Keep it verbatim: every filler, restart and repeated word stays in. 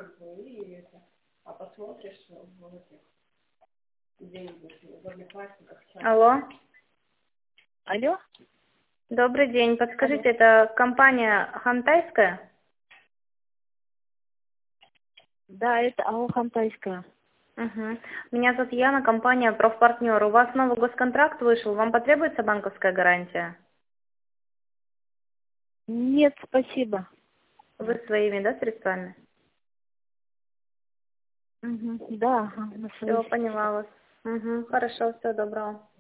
как бы, и это, а посмотришь в этих деньгах, в одноклассниках. Алло. Алло? Добрый день. Алло. Подскажите, это компания Хантайская? Да, это АО «Хантайская». Угу. Меня зовут Яна, компания «Профпартнер». У вас новый госконтракт вышел. Вам потребуется банковская гарантия? Нет, спасибо. Вы своими, да, средствами? Угу. Да, ага, на Все, свои. поняла вас. Угу. Хорошо, всего доброго.